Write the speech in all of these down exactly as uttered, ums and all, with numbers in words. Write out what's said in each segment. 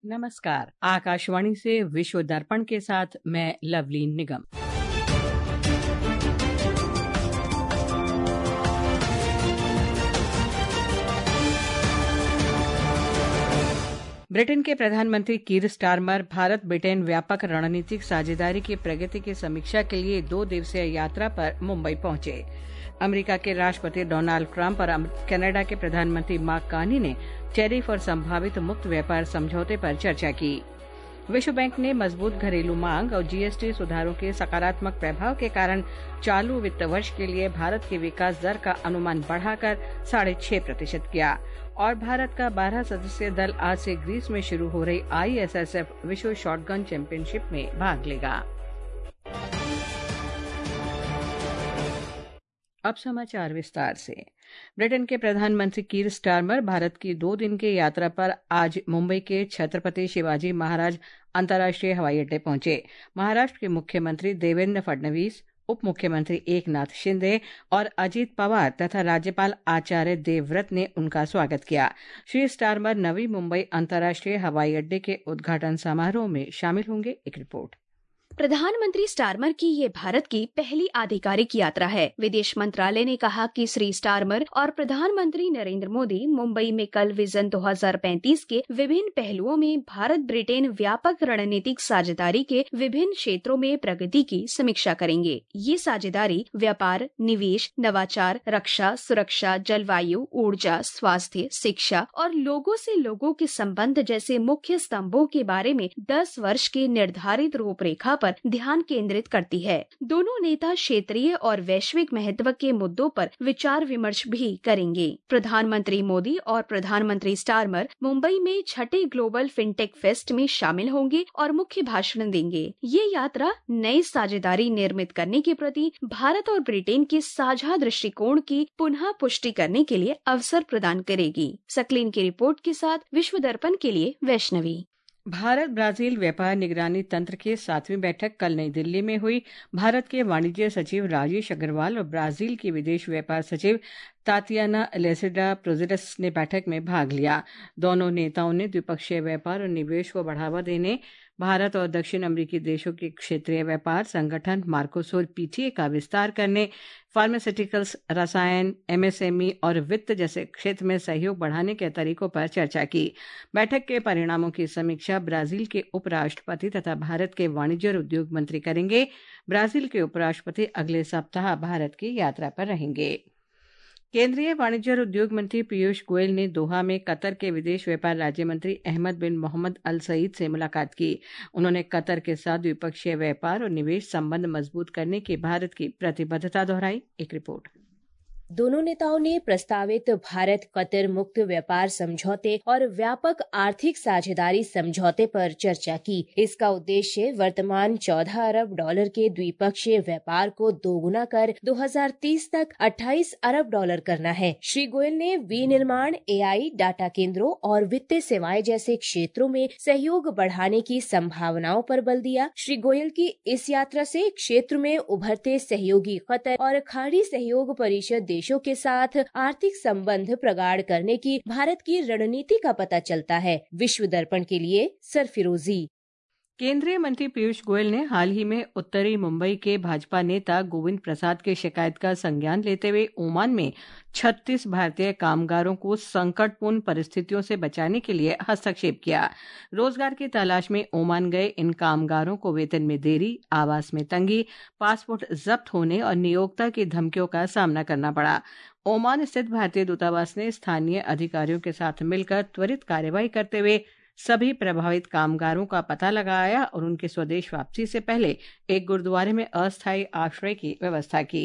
नमस्कार। आकाशवाणी से विश्व दर्पण के साथ मैं लवलीन निगम। ब्रिटेन के प्रधानमंत्री कीर स्टारमर भारत ब्रिटेन व्यापक रणनीतिक साझेदारी की प्रगति की समीक्षा के लिए दो दिवसीय यात्रा पर मुंबई पहुंचे। अमेरिका के राष्ट्रपति डोनाल्ड ट्रंप और कनाडा के प्रधानमंत्री मार्क कार्नी ने टैरिफ और संभावित मुक्त व्यापार समझौते पर चर्चा की। विश्व बैंक ने मजबूत घरेलू मांग और जीएसटी सुधारों के सकारात्मक प्रभाव के कारण चालू वित्त वर्ष के लिए भारत की विकास दर का अनुमान बढ़ाकर साढ़े छह प्रतिशत किया। और भारत का बारह सदस्यीय दल आज से ग्रीस में शुरू हो रही आईएसएसएफ विश्व शॉटगन चैंपियनशिप में भाग लेगा। अब समाचार विस्तार से। ब्रिटेन के प्रधानमंत्री कीर स्टारमर भारत की दो दिन की यात्रा पर आज मुंबई के छत्रपति शिवाजी महाराज अंतर्राष्ट्रीय हवाई अड्डे पहुंचे। महाराष्ट्र के मुख्यमंत्री देवेंद्र फडणवीस, उप मुख्यमंत्री एकनाथ शिंदे और अजीत पवार तथा राज्यपाल आचार्य देवव्रत ने उनका स्वागत किया। श्री स्टारमर नवी मुंबई अंतर्राष्ट्रीय हवाई अड्डे के उद्घाटन समारोह में शामिल होंगे। एक रिपोर्ट। प्रधानमंत्री स्टारमर की ये भारत की पहली आधिकारिक यात्रा है। विदेश मंत्रालय ने कहा कि श्री स्टारमर और प्रधानमंत्री नरेंद्र मोदी मुंबई में कल विजन दो हज़ार पैंतीस के विभिन्न पहलुओं में भारत ब्रिटेन व्यापक रणनीतिक साझेदारी के विभिन्न क्षेत्रों में प्रगति की समीक्षा करेंगे। ये साझेदारी व्यापार, निवेश, नवाचार, रक्षा, सुरक्षा, जलवायु, ऊर्जा, स्वास्थ्य, शिक्षा और लोगों से लोगों के संबंध जैसे मुख्य स्तंभों के बारे में दस वर्ष के निर्धारित रूपरेखा पर ध्यान केंद्रित करती है। दोनों नेता क्षेत्रीय और वैश्विक महत्व के मुद्दों पर विचार विमर्श भी करेंगे। प्रधानमंत्री मोदी और प्रधानमंत्री स्टारमर मुंबई में छठे ग्लोबल फिनटेक फेस्ट में शामिल होंगे और मुख्य भाषण देंगे। ये यात्रा नई साझेदारी निर्मित करने के प्रति भारत और ब्रिटेन के साझा दृष्टिकोण की पुनः पुष्टि करने के लिए अवसर प्रदान करेगी। सकलीन की रिपोर्ट के साथ विश्व दर्पण के लिए वैष्णवी। भारत ब्राजील व्यापार निगरानी तंत्र की सातवीं बैठक कल नई दिल्ली में हुई। भारत के वाणिज्य सचिव राजेश अग्रवाल और ब्राजील की विदेश व्यापार सचिव तातियाना लेसिडा प्रोजेडस ने बैठक में भाग लिया। दोनों नेताओं ने द्विपक्षीय व्यापार और निवेश को बढ़ावा देने, भारत और दक्षिण अमेरिकी देशों के क्षेत्रीय व्यापार संगठन मार्कोसुर पीटीए का विस्तार करने, फार्मास्यूटिकल्स, रसायन, एमएसएमई और वित्त जैसे क्षेत्र में सहयोग बढ़ाने के तरीकों पर चर्चा की। बैठक के परिणामों की समीक्षा ब्राजील के उपराष्ट्रपति तथा भारत के वाणिज्य और उद्योग मंत्री करेंगे। ब्राजील के उपराष्ट्रपति अगले सप्ताह भारत की यात्रा पर रहेंगे। केंद्रीय वाणिज्य और उद्योग मंत्री पीयूष गोयल ने दोहा में कतर के विदेश व्यापार राज्य मंत्री अहमद बिन मोहम्मद अल सईद से मुलाकात की। उन्होंने कतर के साथ द्विपक्षीय व्यापार और निवेश संबंध मजबूत करने की भारत की प्रतिबद्धता दोहराई। एक रिपोर्ट। दोनों नेताओं ने प्रस्तावित भारत कतर मुक्त व्यापार समझौते और व्यापक आर्थिक साझेदारी समझौते पर चर्चा की। इसका उद्देश्य वर्तमान चौदह अरब डॉलर के द्विपक्षीय व्यापार को दोगुना कर दो हज़ार तीस तक अट्ठाईस अरब डॉलर करना है। श्री गोयल ने विनिर्माण, एआई, डाटा केंद्रों और वित्तीय सेवाएं जैसे क्षेत्रों में सहयोग बढ़ाने की संभावनाओं पर बल दिया। श्री गोयल की इस यात्रा से क्षेत्र में उभरते सहयोगी कतर और खाड़ी सहयोग परिषद देशों के साथ आर्थिक संबंध प्रगाढ़ करने की भारत की रणनीति का पता चलता है। विश्व दर्पण के लिए सरफिरोजी। केंद्रीय मंत्री पीयूष गोयल ने हाल ही में उत्तरी मुंबई के भाजपा नेता गोविंद प्रसाद की शिकायत का संज्ञान लेते हुए ओमान में छत्तीस भारतीय कामगारों को संकटपूर्ण परिस्थितियों से बचाने के लिए हस्तक्षेप किया। रोजगार की तलाश में ओमान गए इन कामगारों को वेतन में देरी, आवास में तंगी, पासपोर्ट जब्त होने और नियोक्ता की धमकियों का सामना करना पड़ा। ओमान स्थित भारतीय दूतावास ने स्थानीय अधिकारियों के साथ मिलकर त्वरित कार्रवाई करते हुए सभी प्रभावित कामगारों का पता लगाया और उनके स्वदेश वापसी से पहले एक गुरुद्वारे में अस्थायी आश्रय की व्यवस्था की।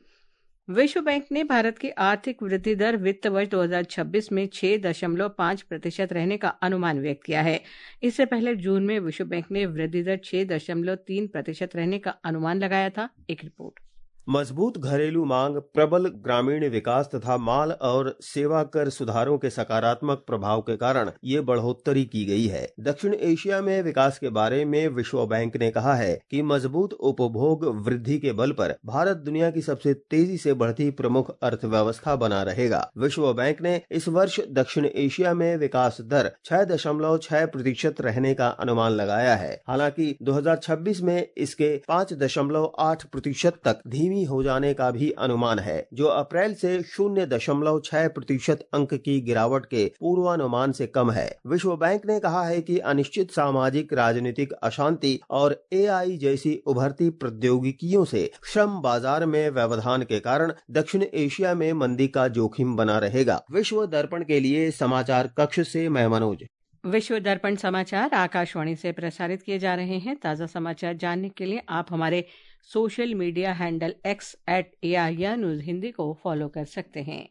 विश्व बैंक ने भारत की आर्थिक वृद्धि दर वित्त वर्ष दो हज़ार छब्बीस में छह दशमलव पांच प्रतिशत रहने का अनुमान व्यक्त किया है। इससे पहले जून में विश्व बैंक ने वृद्धि दर छह दशमलव तीन प्रतिशत रहने का अनुमान लगाया था। एक रिपोर्ट। मजबूत घरेलू मांग, प्रबल ग्रामीण विकास तथा माल और सेवा कर सुधारों के सकारात्मक प्रभाव के कारण ये बढ़ोतरी की गई है। दक्षिण एशिया में विकास के बारे में विश्व बैंक ने कहा है कि मजबूत उपभोग वृद्धि के बल पर भारत दुनिया की सबसे तेजी से बढ़ती प्रमुख अर्थव्यवस्था बना रहेगा। विश्व बैंक ने इस वर्ष दक्षिण एशिया में विकास दर छह दशमलव छह प्रतिशत रहने का अनुमान लगाया है। हालांकि दो हजार छब्बीस में इसके पाँच दशमलव आठ प्रतिशत तक धीमी हो जाने का भी अनुमान है, जो अप्रैल से शून्य दशमलव छह प्रतिशत अंक की गिरावट के पूर्वानुमान से कम है। विश्व बैंक ने कहा है कि अनिश्चित सामाजिक राजनीतिक अशांति और एआई जैसी उभरती प्रौद्योगिकियों से श्रम बाजार में व्यवधान के कारण दक्षिण एशिया में मंदी का जोखिम बना रहेगा। विश्व दर्पण के लिए समाचार कक्ष से मैं मनोज। विश्व दर्पण समाचार आकाशवाणी से प्रसारित किए जा रहे हैं। ताज़ा समाचार जानने के लिए आप हमारे social media handle X at AIR news Hindi को फॉलो कर सकते हैं।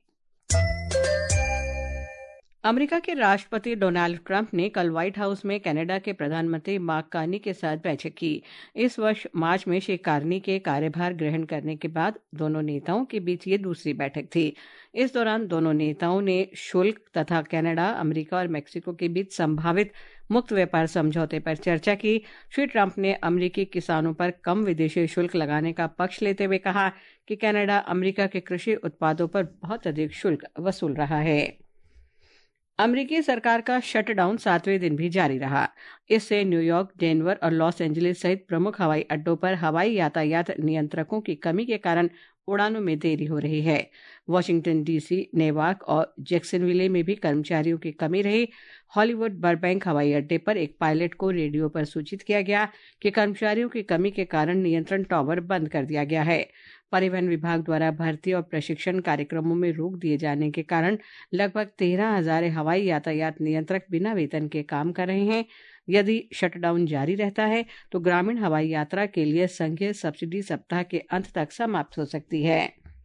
अमेरिका के राष्ट्रपति डोनाल्ड ट्रंप ने कल व्हाइट हाउस में कनाडा के प्रधानमंत्री मार्क कार्नी के साथ बैठक की। इस वर्ष मार्च में श्री कार्नी के कार्यभार ग्रहण करने के बाद दोनों नेताओं के बीच ये दूसरी बैठक थी। इस दौरान दोनों नेताओं ने शुल्क तथा कनाडा, अमेरिका और मेक्सिको के बीच संभावित मुक्त व्यापार समझौते पर चर्चा की। श्री ट्रंप ने अमेरिकी किसानों पर कम विदेशी शुल्क लगाने का पक्ष लेते हुए कहा कि कनाडा अमेरिका के कृषि उत्पादों पर बहुत अधिक शुल्क वसूल रहा है। अमेरिकी सरकार का शटडाउन सातवें दिन भी जारी रहा। इससे न्यूयॉर्क, डेनवर और लॉस एंजलिस सहित प्रमुख हवाई अड्डों पर हवाई यातायात नियंत्रकों की कमी के कारण उड़ानों में देरी हो रही है। वॉशिंगटन डीसी, नेवार्क और जैक्सनविले में भी कर्मचारियों की कमी रही। हॉलीवुड बर्बैंक हवाई अड्डे पर एक पायलट को रेडियो पर सूचित किया गया कि कर्मचारियों की कमी के कारण नियंत्रण टावर बंद कर दिया गया है। परिवहन विभाग द्वारा भर्ती और प्रशिक्षण कार्यक्रमों में रोक दिए जाने के कारण लगभग तेरह हजार हवाई यातायात नियंत्रक बिना वेतन के काम कर रहे हैं। यदि शटडाउन जारी रहता है तो ग्रामीण हवाई यात्रा के लिए संघीय सब्सिडी सप्ताह के अंत तक समाप्त हो सकती है।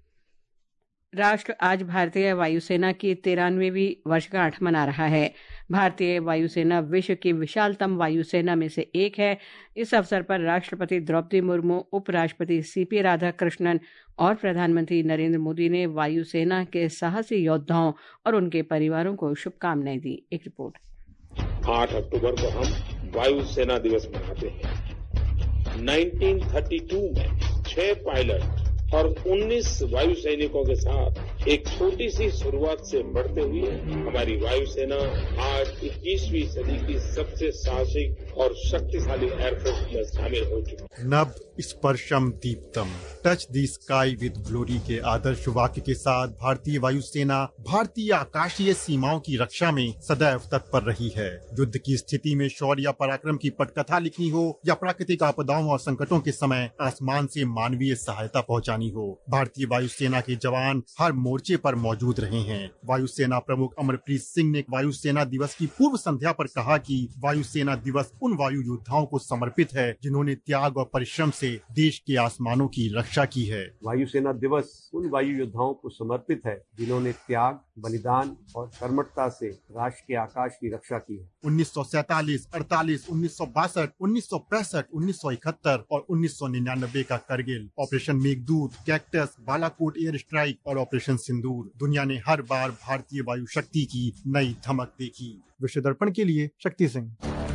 राष्ट्र आज भारतीय वायुसेना की तिरानवेवीं वर्षगांठ मना रहा है। भारतीय वायुसेना विश्व की विशालतम वायुसेना में से एक है। इस अवसर पर राष्ट्रपति द्रौपदी मुर्मू, उपराष्ट्रपति सीपी राधाकृष्णन और प्रधानमंत्री नरेंद्र मोदी ने वायुसेना के साहसी योद्धाओं और उनके परिवारों को शुभकामनाएं दी। एक रिपोर्ट। आठ अक्टूबर को हम वायुसेना दिवस मनाते हैं। उन्नीस सौ बत्तीस में छह पायलट और उन्नीस वायु सैनिकों के साथ एक छोटी सी शुरुआत से बढ़ते हुए हमारी वायुसेना आज इक्कीसवीं सदी की सबसे साहसिक और शक्तिशाली एयरफोर्स में शामिल हो चुकी है। नभ स्पर्शम दीप्तम, touch the sky with glory के आदर्श वाक्य के साथ भारतीय वायुसेना भारतीय आकाशीय सीमाओं की रक्षा में सदैव तत्पर रही है। युद्ध की स्थिति में शौर्य या पराक्रम की पटकथा लिखनी हो या प्राकृतिक आपदाओं और संकटों के समय आसमान से मानवीय सहायता पहुंचानी हो, भारतीय वायुसेना के जवान हर मोर्चे पर मौजूद रहे हैं। वायुसेना प्रमुख अमरप्रीत सिंह ने वायुसेना दिवस की पूर्व संध्या पर कहा कि वायुसेना दिवस उन वायु योद्धाओं को समर्पित है जिन्होंने त्याग और परिश्रम से देश के आसमानों की रक्षा की है। वायुसेना दिवस उन वायु योद्धाओं को समर्पित है जिन्होंने त्याग, बलिदान और कर्मठता से राष्ट्र के आकाश की रक्षा की है। उन्नीस सौ सैतालीस, अड़तालीस, उन्नीस सौ बासठ, उन्नीस सौ पैंसठ, उन्नीस सौ इकहत्तर और उन्नीस सौ निन्यानबे का Kargil, operation Meghdoot, Cactus, Balakot air strike और ऑपरेशन सिंदूर, दुनिया ने हर बार भारतीय वायु शक्ति की नई धमक देखी। विश्व दर्पण के लिए शक्ति सिंह।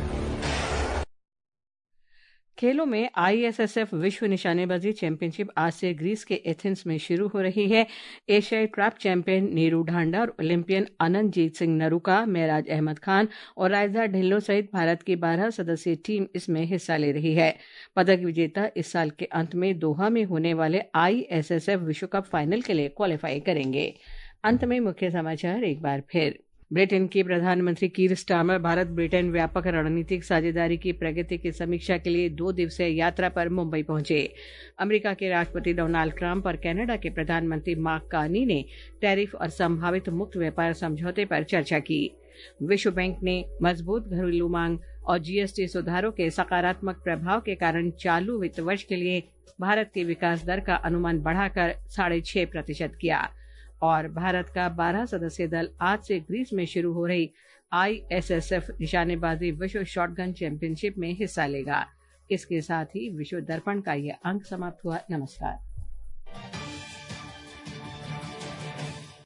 खेलों में आईएसएसएफ विश्व निशानेबाजी चैंपियनशिप आज से ग्रीस के एथेंस में शुरू हो रही है। एशियाई ट्रैप चैंपियन नीरू ढांडा और ओलंपियन अनंतजीत सिंह नरूका, मेराज अहमद खान और राइजा ढिल्लो सहित भारत की बारह सदस्यीय टीम इसमें हिस्सा ले रही है। पदक विजेता इस साल के अंत में दोहा में होने वाले आईएसएसएफ विश्व कप फाइनल के लिए क्वालिफाई करेंगे। अंत में मुख्य समाचार एक बार फिर। ब्रिटेन की प्रधानमंत्री कीर स्टारमर भारत ब्रिटेन व्यापक रणनीतिक साझेदारी की प्रगति की समीक्षा के लिए दो दिवसीय यात्रा पर मुंबई पहुंचे। अमेरिका के राष्ट्रपति डोनाल्ड ट्रंप और कनाडा के प्रधानमंत्री मार्क कार्नी ने टैरिफ और संभावित मुक्त व्यापार समझौते पर चर्चा की। विश्व बैंक ने मजबूत घरेलू मांग और जीएसटी सुधारों के सकारात्मक प्रभाव के कारण चालू वित्त वर्ष के लिए भारत की विकास दर का अनुमान बढ़ाकर साढ़े छह प्रतिशत किया। और भारत का बारह सदस्यीय दल आज से ग्रीस में शुरू हो रही आईएसएसएफ निशानेबाजी विश्व शॉटगन चैंपियनशिप में हिस्सा लेगा। इसके साथ ही विश्व दर्पण का यह अंक समाप्त हुआ। नमस्कार।